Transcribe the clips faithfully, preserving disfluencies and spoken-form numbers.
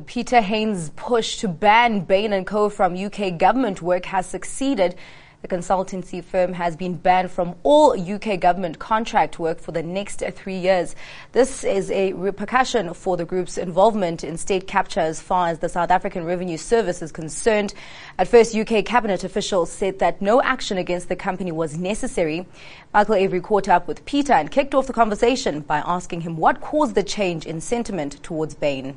Peter Hain's push to ban Bain and Co from U K government work has succeeded. The consultancy firm has been banned from all U K government contract work for the next three years. This is a repercussion for the group's involvement in state capture as far as the South African Revenue Service is concerned. At first, U K cabinet officials said that no action against the company was necessary. Michael Avery caught up with Peter and kicked off the conversation by asking him what caused the change in sentiment towards Bain.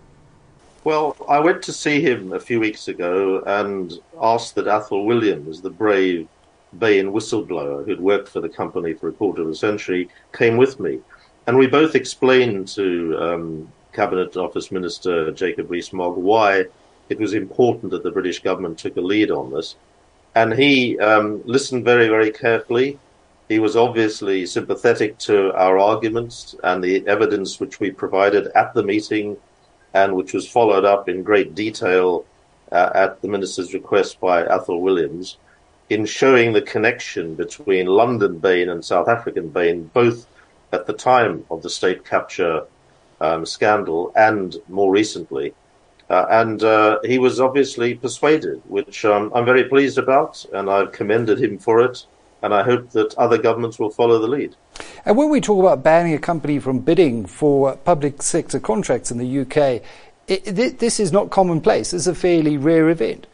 Well, I went to see him a few weeks ago and asked that Athol Williams, the brave Bain whistleblower who'd worked for the company for a quarter of a century, came with me. And we both explained to um, Cabinet Office Minister Jacob Rees-Mogg why it was important that the British government took a lead on this. And he um, listened very, very carefully. He was obviously sympathetic to our arguments and the evidence which we provided at the meeting, and which was followed up in great detail uh, at the Minister's request by Athol Williams, in showing the connection between London Bain and South African Bain, both at the time of the state capture um, scandal and more recently. Uh, and uh, he was obviously persuaded, which um, I'm very pleased about, and I've commended him for it. And I hope that other governments will follow the lead. And when we talk about banning a company from bidding for public sector contracts in the U K, it, it, this is not commonplace. It's a fairly rare event.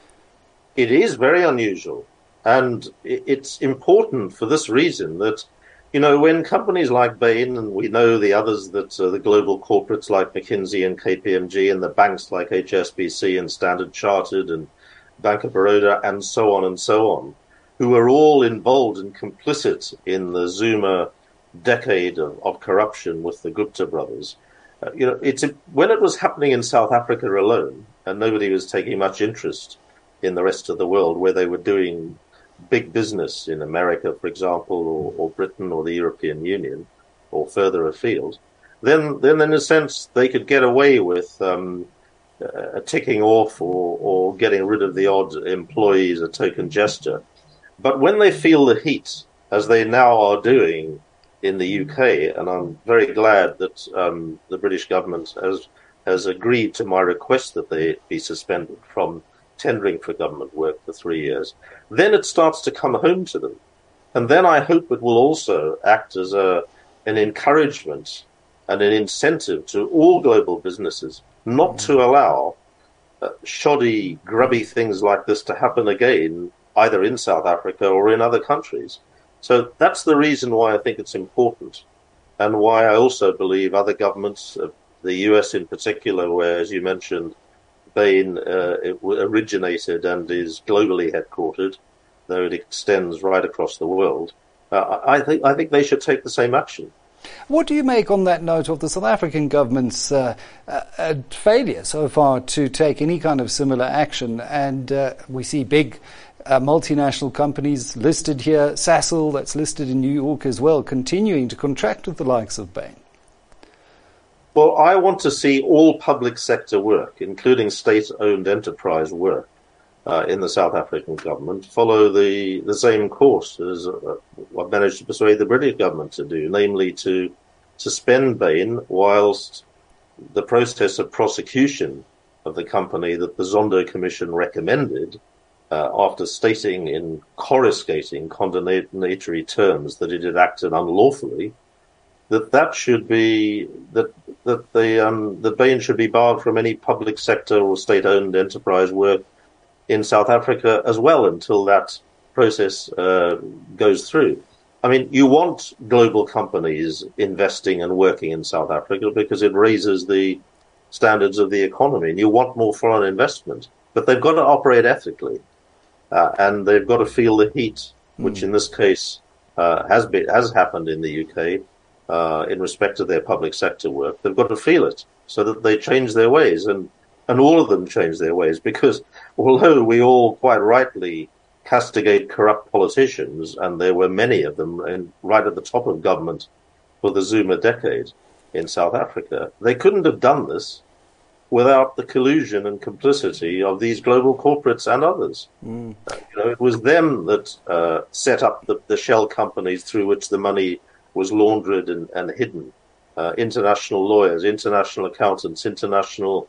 It is very unusual. And it, it's important for this reason that, you know, when companies like Bain, and we know the others, that uh, the global corporates like McKinsey and K P M G, and the banks like H S B C and Standard Chartered and Bank of Baroda and so on and so on, who were all involved and complicit in the Zuma decade of, of corruption with the Gupta brothers. Uh, you know, it's when it was happening in South Africa alone, and nobody was taking much interest in the rest of the world, where they were doing big business in America, for example, or, or Britain or the European Union, or further afield, then, then in a sense, they could get away with um, a ticking off or, or getting rid of the odd employee as a token gesture. But when they feel the heat, as they now are doing in the U K, and I'm very glad that um, the British government has has agreed to my request that they be suspended from tendering for government work for three years, then it starts to come home to them. And then I hope it will also act as a an encouragement and an incentive to all global businesses not to allow uh, shoddy, grubby things like this to happen again, either in South Africa or in other countries. So that's the reason why I think it's important, and why I also believe other governments, uh, the U S in particular, where, as you mentioned, Bain uh, it originated and is globally headquartered, though it extends right across the world, uh, I think I think they should take the same action. What do you make on that note of the South African government's uh, uh, failure so far to take any kind of similar action? And uh, we see big Uh, multinational companies listed here, Sasol, that's listed in New York as well, continuing to contract with the likes of Bain. Well, I want to see all public sector work, including state-owned enterprise work uh, in the South African government, follow the, the same course as uh, I've managed to persuade the British government to do, namely to suspend Bain whilst the process of prosecution of the company that the Zondo Commission recommended, Uh, after stating in coruscating condemnatory terms that it had acted unlawfully, that that should be that that the um, the Bain should be barred from any public sector or state-owned enterprise work in South Africa as well until that process uh, goes through. I mean, you want global companies investing and working in South Africa because it raises the standards of the economy, and you want more foreign investment, but they've got to operate ethically. Uh, and they've got to feel the heat, which mm. in this case uh, has been has happened in the U K uh, in respect to their public sector work. They've got to feel it so that they change their ways, and and all of them change their ways. Because although we all quite rightly castigate corrupt politicians, and there were many of them in, right at the top of government for the Zuma decade in South Africa, they couldn't have done this without the collusion and complicity of these global corporates and others. Mm. Uh, you know, it was them that uh, set up the, the shell companies through which the money was laundered and, and hidden. Uh, international lawyers, international accountants, international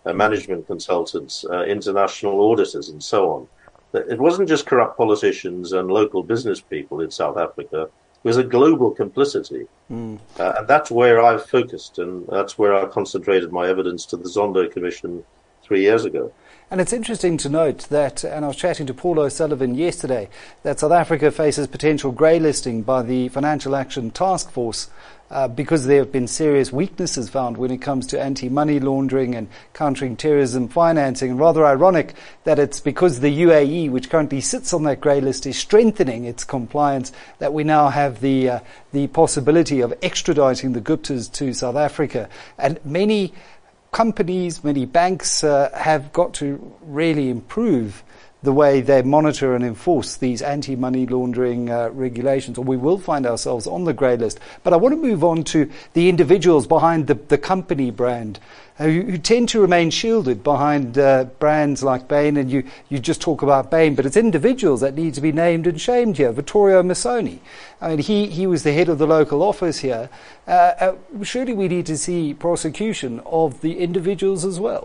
uh, management consultants, uh, international auditors, and so on. It wasn't just corrupt politicians and local business people in South Africa. It was a global complicity. Mm. Uh, and that's where I've focused, and that's where I concentrated my evidence to the Zondo Commission three years ago. And it's interesting to note that, and I was chatting to Paul O'Sullivan yesterday, that South Africa faces potential grey listing by the Financial Action Task Force uh, because there have been serious weaknesses found when it comes to anti-money laundering and countering terrorism financing. And rather ironic that it's because the U A E, which currently sits on that grey list, is strengthening its compliance, that we now have the uh, the possibility of extraditing the Guptas to South Africa. And many companies, many banks uh, have got to really improve the way they monitor and enforce these anti-money laundering uh, regulations, or we will find ourselves on the grey list. But I want to move on to the individuals behind the, the company brand, uh, who, who tend to remain shielded behind uh, brands like Bain, and you, you just talk about Bain, but it's individuals that need to be named and shamed here. Vittorio Missoni, I mean, he, he was the head of the local office here. Uh, uh, surely we need to see prosecution of the individuals as well.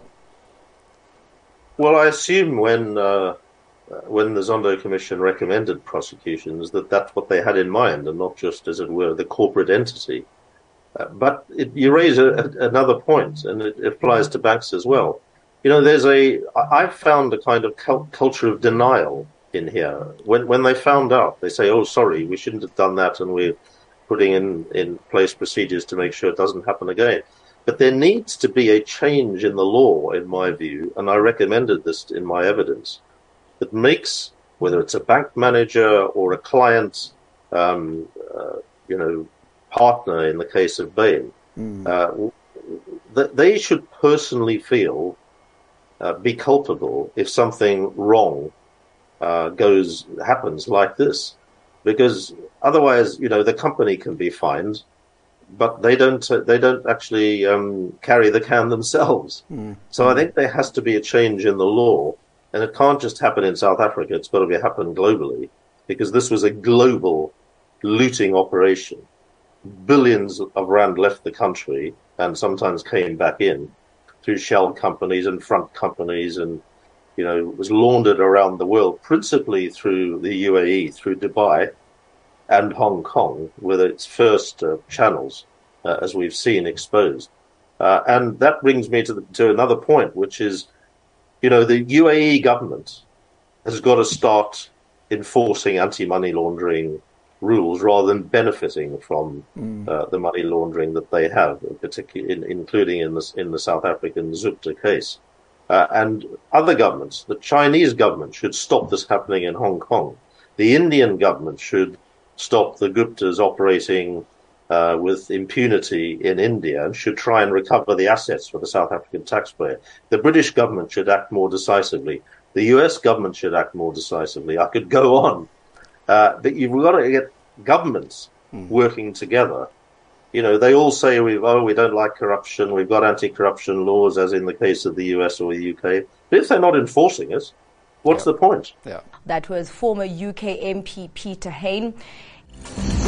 Well, I assume when uh, when the Zondo Commission recommended prosecutions that that's what they had in mind, and not just, as it were, the corporate entity. Uh, but it, you raise a, a, another point, and it, it applies to banks as well. You know, there's a I've found a kind of cult, culture of denial in here. When when they found out, they say, "Oh, sorry, we shouldn't have done that," and we're putting in in place procedures to make sure it doesn't happen again. But there needs to be a change in the law, in my view, and I recommended this in my evidence, that makes, whether it's a bank manager or a client, um, uh, you know, partner in the case of Bain, mm. uh, that they should personally feel, uh, be culpable if something wrong uh, goes, happens like this. Because otherwise, you know, the company can be fined, but they don't they don't actually um, carry the can themselves. Mm. So I think there has to be a change in the law, and it can't just happen in South Africa. It's got to be happen globally, because this was a global looting operation. Billions of rand left the country and sometimes came back in through shell companies and front companies, and you know, it was laundered around the world, principally through the U A E, through Dubai and Hong Kong, with its first uh, channels, uh, as we've seen, exposed. Uh, and that brings me to, the, to another point, which is, you know, the U A E government has got to start enforcing anti-money laundering rules rather than benefiting from mm. uh, the money laundering that they have, particularly in, including in the, in the South African Zupta case. Uh, and other governments, the Chinese government should stop this happening in Hong Kong. The Indian government should stop the Guptas operating uh, with impunity in India and should try and recover the assets for the South African taxpayer. The British government should act more decisively. The U S government should act more decisively. I could go on. Uh, but you've got to get governments mm. working together. You know, they all say, we oh, we don't like corruption, we've got anti-corruption laws, as in the case of the U S or the U K. But if they're not enforcing it, what's yeah. the point? Yeah. That was former U K M P Peter Hain.